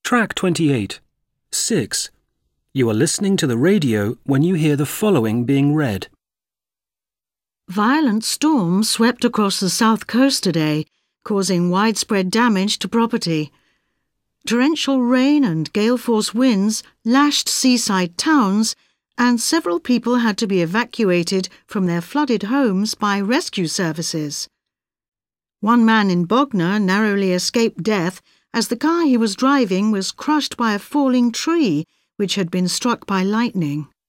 Track 28. 6. You are listening to the radio when you hear the following being read. Violent storms swept across the south coast today, causing widespread damage to property. Torrential rain and gale-force winds lashed seaside towns, and several people had to be evacuated from their flooded homes by rescue services. One man in Bognor narrowly escaped death as the car he was driving was crushed by a falling tree which had been struck by lightning.